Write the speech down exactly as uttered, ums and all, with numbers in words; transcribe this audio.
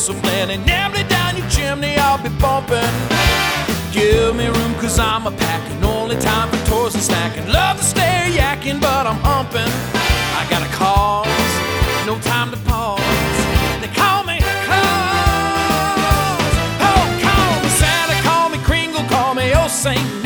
so plenty. Nimbly down your chimney, I'll be bumping. Give me room, cause I'm a packing. Only time for tours and snacking. Love to stay yakking, but I'm humping. I got a cause, no time to pause. They call me Claus. Oh, call me Santa, call me Kringle, call me old Saint